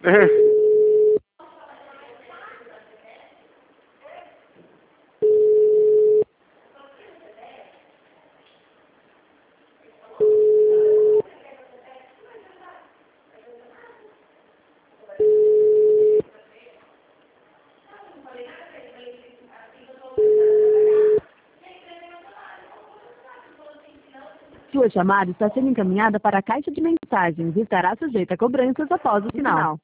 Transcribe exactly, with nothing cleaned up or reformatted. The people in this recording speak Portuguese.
Sua chamada está sendo encaminhada para a caixa de mensagens e estará sujeita a cobranças após o sinal.